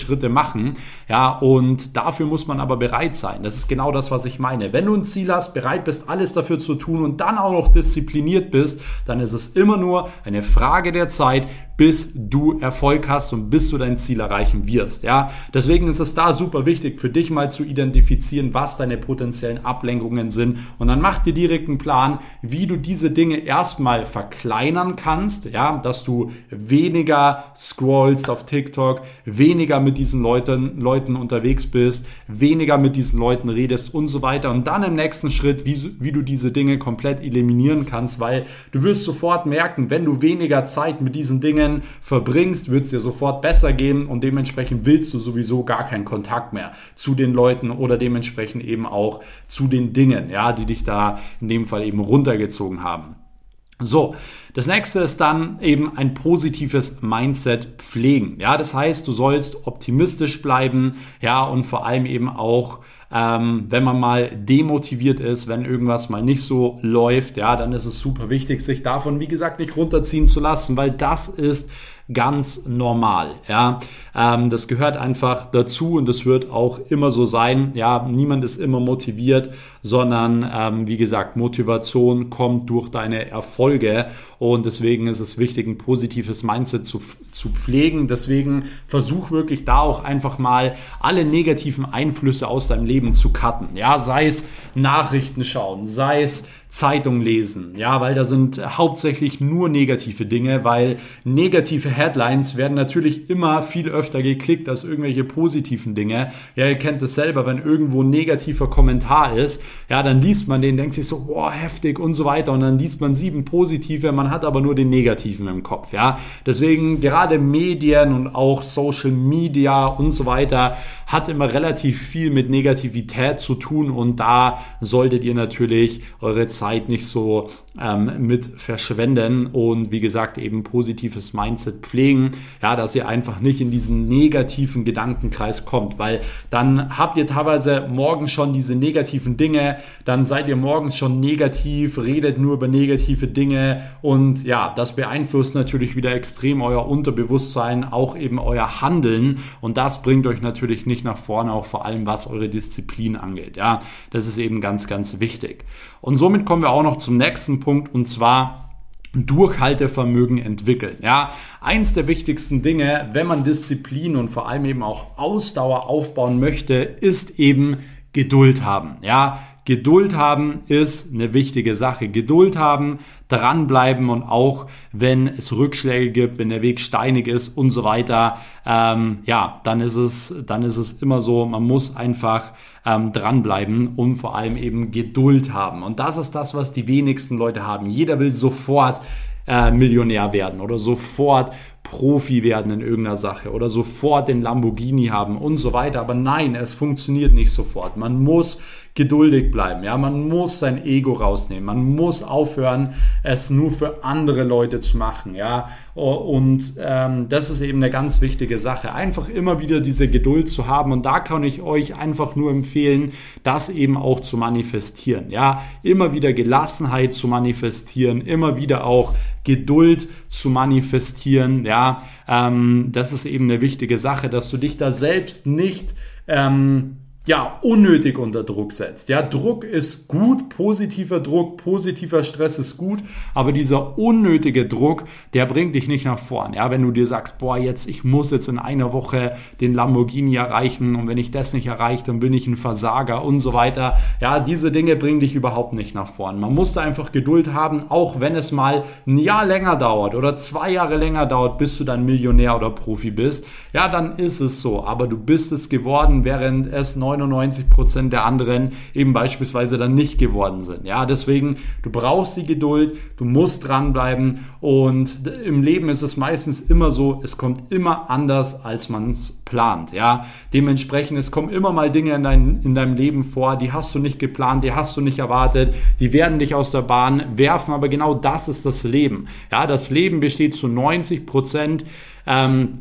Schritte machen. Ja, und dafür muss man aber bereit sein. Das ist genau das, was ich meine. Wenn du ein Ziel hast, bereit bist, alles dafür zu tun und dann auch noch diszipliniert bist, dann ist es immer nur eine Frage der Zeit, bis du Erfolg hast und bis du dein Ziel erreichen wirst. Ja, deswegen ist es da super wichtig, für dich mal zu identifizieren, was deine potenziellen Ablenkungen sind. Und dann mach dir direkt einen Plan, wie du diese Dinge erstmal verkleinern kannst. Ja, dass du weniger scrollst auf TikTok, weniger mit diesen Leuten, Leuten unterwegs bist, weniger mit diesen Leuten redest und so weiter. Und dann im nächsten Schritt, wie, wie du diese Dinge komplett eliminieren kannst, weil du wirst sofort merken, wenn du weniger Zeit mit diesen Dingen verbringst, wird es dir sofort besser gehen und dementsprechend willst du sowieso gar keinen Kontakt mehr zu den Leuten oder dementsprechend eben auch zu den Dingen, ja, die dich da in dem Fall eben runtergezogen haben. So, das nächste ist dann eben ein positives Mindset pflegen. Ja, das heißt, du sollst optimistisch bleiben, ja, und vor allem eben auch, ähm, wenn man mal demotiviert ist, wenn irgendwas mal nicht so läuft, ja, dann ist es super wichtig, sich davon, wie gesagt, nicht runterziehen zu lassen, weil das ist ganz normal, ja, ähm, das gehört einfach dazu und das wird auch immer so sein, ja, niemand ist immer motiviert, sondern, ähm, wie gesagt, Motivation kommt durch deine Erfolge und deswegen ist es wichtig, ein positives Mindset zu, zu pflegen, deswegen versuch wirklich da auch einfach mal alle negativen Einflüsse aus deinem Leben zu cutten, ja, sei es Nachrichten schauen, sei es Zeitung lesen, ja, weil da sind hauptsächlich nur negative Dinge, weil negative Headlines werden natürlich immer viel öfter geklickt als irgendwelche positiven Dinge. Ja, ihr kennt das selber, wenn irgendwo ein negativer Kommentar ist, ja, dann liest man den, denkt sich so, boah, heftig und so weiter und dann liest man sieben positive, man hat aber nur den negativen im Kopf, ja. Deswegen gerade Medien und auch Social Media und so weiter hat immer relativ viel mit Negativität zu tun und da solltet ihr natürlich eure Zeit nicht so ähm, mit verschwenden und wie gesagt eben positives Mindset pflegen, ja, dass ihr einfach nicht in diesen negativen Gedankenkreis kommt, weil dann habt ihr teilweise morgen schon diese negativen Dinge, dann seid ihr morgens schon negativ, redet nur über negative Dinge und ja, das beeinflusst natürlich wieder extrem euer Unterbewusstsein, auch eben euer Handeln und das bringt euch natürlich nicht nach vorne, auch vor allem was eure Disziplin angeht, ja, das ist eben ganz, ganz wichtig. Und somit kommen wir auch noch zum nächsten Punkt und zwar Durchhaltevermögen entwickeln. Ja, eins der wichtigsten Dinge, wenn man Disziplin und vor allem eben auch Ausdauer aufbauen möchte, ist eben Geduld haben. Ja, Geduld haben ist eine wichtige Sache. Geduld haben, dranbleiben und auch wenn es Rückschläge gibt, wenn der Weg steinig ist und so weiter, ähm, ja, dann ist es, dann ist es immer so, man muss einfach ähm, dranbleiben und vor allem eben Geduld haben. Und das ist das, was die wenigsten Leute haben. Jeder will sofort äh, Millionär werden oder sofort Profi werden in irgendeiner Sache oder sofort den Lamborghini haben und so weiter. Aber nein, es funktioniert nicht sofort. Man muss geduldig bleiben. Ja, man muss sein Ego rausnehmen. Man muss aufhören, es nur für andere Leute zu machen. Ja, und ähm, das ist eben eine ganz wichtige Sache. Einfach immer wieder diese Geduld zu haben. Und da kann ich euch einfach nur empfehlen, das eben auch zu manifestieren. Ja, immer wieder Gelassenheit zu manifestieren, immer wieder auch Geduld zu manifestieren. Ja, ähm, das ist eben eine wichtige Sache, dass du dich da selbst nicht ähm, ja, unnötig unter Druck setzt. Ja, Druck ist gut, positiver Druck, positiver Stress ist gut, aber dieser unnötige Druck, der bringt dich nicht nach vorn. Ja, wenn du dir sagst, boah, jetzt, ich muss jetzt in einer Woche den Lamborghini erreichen und wenn ich das nicht erreiche, dann bin ich ein Versager und so weiter. Ja, diese Dinge bringen dich überhaupt nicht nach vorn. Man muss da einfach Geduld haben, auch wenn es mal ein Jahr länger dauert oder zwei Jahre länger dauert, bis du dann Millionär oder Profi bist. Ja, dann ist es so, aber du bist es geworden, während es neunundneunzig Prozent der anderen eben beispielsweise dann nicht geworden sind. Ja, deswegen, du brauchst die Geduld, du musst dranbleiben und im Leben ist es meistens immer so, es kommt immer anders, als man es plant. Ja, dementsprechend, es kommen immer mal Dinge in, dein, in deinem Leben vor, die hast du nicht geplant, die hast du nicht erwartet, die werden dich aus der Bahn werfen, aber genau das ist das Leben. Ja, das Leben besteht zu neunzig Prozent ähm,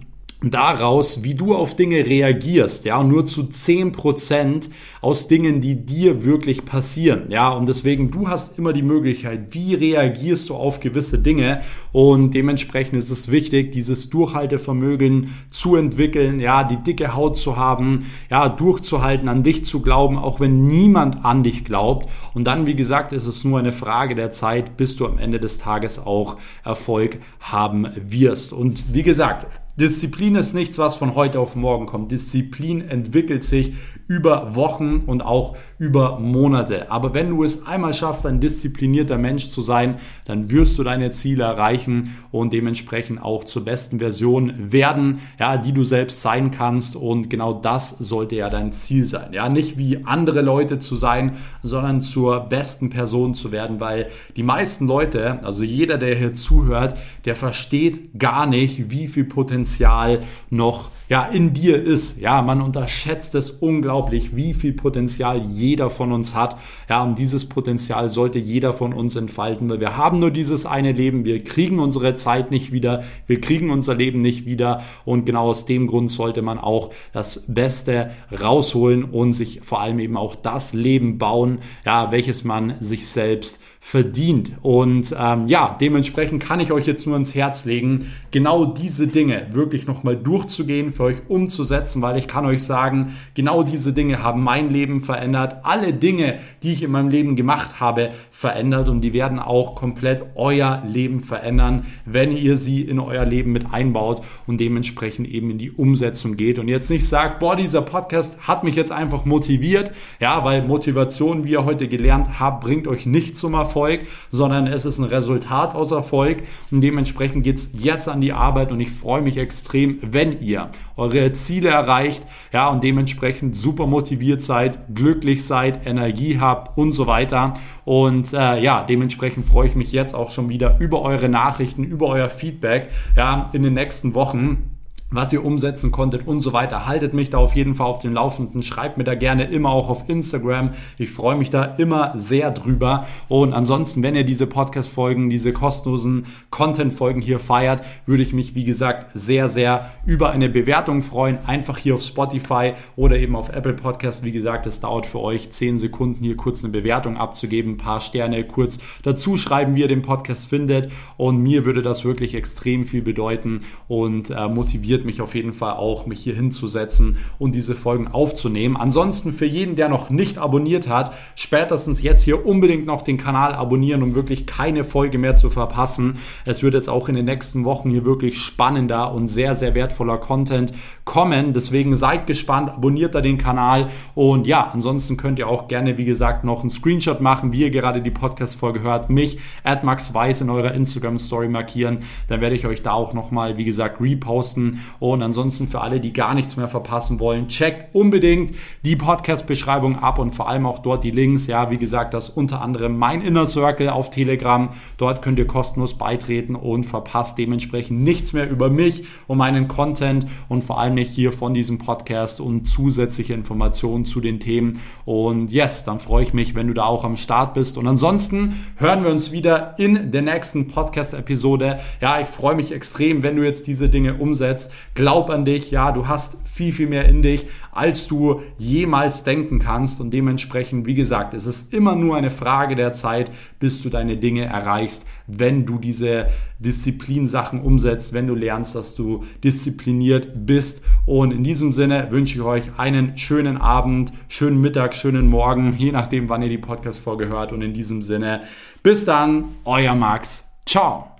daraus, wie du auf Dinge reagierst, ja, und nur zu zehn Prozent aus Dingen, die dir wirklich passieren, ja, und deswegen, du hast immer die Möglichkeit, wie reagierst du auf gewisse Dinge, und dementsprechend ist es wichtig, dieses Durchhaltevermögen zu entwickeln, ja, die dicke Haut zu haben, ja, durchzuhalten, an dich zu glauben, auch wenn niemand an dich glaubt, und dann, wie gesagt, ist es nur eine Frage der Zeit, bis du am Ende des Tages auch Erfolg haben wirst. Und wie gesagt, Disziplin ist nichts, was von heute auf morgen kommt. Disziplin entwickelt sich über Wochen und auch über Monate. Aber wenn du es einmal schaffst, ein disziplinierter Mensch zu sein, dann wirst du deine Ziele erreichen und dementsprechend auch zur besten Version werden, ja, die du selbst sein kannst. Und genau das sollte ja dein Ziel sein. Ja, nicht wie andere Leute zu sein, sondern zur besten Person zu werden, weil die meisten Leute, also jeder, der hier zuhört, der versteht gar nicht, wie viel Potenzial noch ja, in dir ist. Ja, man unterschätzt es unglaublich, wie viel Potenzial jeder von uns hat. Ja, und dieses Potenzial sollte jeder von uns entfalten, weil wir haben nur dieses eine Leben. Wir kriegen unsere Zeit nicht wieder. Wir kriegen unser Leben nicht wieder. Und genau aus dem Grund sollte man auch das Beste rausholen und sich vor allem eben auch das Leben bauen, ja, welches man sich selbst verdient. Und ähm, ja, dementsprechend kann ich euch jetzt nur ins Herz legen, genau diese Dinge wirklich nochmal durchzugehen, für euch umzusetzen, weil ich kann euch sagen, genau diese Dinge haben mein Leben verändert. Alle Dinge, die ich in meinem Leben gemacht habe, verändert, und die werden auch komplett euer Leben verändern, wenn ihr sie in euer Leben mit einbaut und dementsprechend eben in die Umsetzung geht und jetzt nicht sagt, boah, dieser Podcast hat mich jetzt einfach motiviert, ja, weil Motivation, wie ihr heute gelernt habt, bringt euch nicht zum Erfolg, sondern es ist ein Resultat aus Erfolg, und dementsprechend geht es jetzt an die Arbeit, und ich freue mich extrem, wenn ihr eure Ziele erreicht, ja, und dementsprechend super motiviert seid, glücklich seid, Energie habt und so weiter. Und äh, ja, dementsprechend freue ich mich jetzt auch schon wieder über eure Nachrichten, über euer Feedback, ja, in den nächsten Wochen, was ihr umsetzen konntet und so weiter. Haltet mich da auf jeden Fall auf dem Laufenden. Schreibt mir da gerne immer auch auf Instagram. Ich freue mich da immer sehr drüber. Und ansonsten, wenn ihr diese Podcast-Folgen, diese kostenlosen Content-Folgen hier feiert, würde ich mich, wie gesagt, sehr, sehr über eine Bewertung freuen. Einfach hier auf Spotify oder eben auf Apple Podcast. Wie gesagt, es dauert für euch zehn Sekunden, hier kurz eine Bewertung abzugeben, ein paar Sterne kurz dazu schreiben, wie ihr den Podcast findet. Und mir würde das wirklich extrem viel bedeuten und äh, motiviert mich auf jeden Fall auch, mich hier hinzusetzen und diese Folgen aufzunehmen. Ansonsten für jeden, der noch nicht abonniert hat, spätestens jetzt hier unbedingt noch den Kanal abonnieren, um wirklich keine Folge mehr zu verpassen. Es wird jetzt auch in den nächsten Wochen hier wirklich spannender und sehr, sehr wertvoller Content kommen. Deswegen seid gespannt, abonniert da den Kanal, und ja, ansonsten könnt ihr auch gerne, wie gesagt, noch einen Screenshot machen, wie ihr gerade die Podcast-Folge hört, mich at Max Weiß in eurer Instagram-Story markieren. Dann werde ich euch da auch nochmal, wie gesagt, reposten. Und ansonsten für alle, die gar nichts mehr verpassen wollen, checkt unbedingt die Podcast-Beschreibung ab und vor allem auch dort die Links. Ja, wie gesagt, das ist unter anderem mein Inner Circle auf Telegram. Dort könnt ihr kostenlos beitreten und verpasst dementsprechend nichts mehr über mich und meinen Content und vor allem nicht hier von diesem Podcast und zusätzliche Informationen zu den Themen. Und yes, dann freue ich mich, wenn du da auch am Start bist. Und ansonsten hören wir uns wieder in der nächsten Podcast-Episode. Ja, ich freue mich extrem, wenn du jetzt diese Dinge umsetzt. Glaub an dich, ja, du hast viel, viel mehr in dich, als du jemals denken kannst, und dementsprechend, wie gesagt, es ist immer nur eine Frage der Zeit, bis du deine Dinge erreichst, wenn du diese Disziplinsachen umsetzt, wenn du lernst, dass du diszipliniert bist. Und in diesem Sinne wünsche ich euch einen schönen Abend, schönen Mittag, schönen Morgen, je nachdem, wann ihr die Podcast-Folge hört, und in diesem Sinne, bis dann, euer Max, ciao!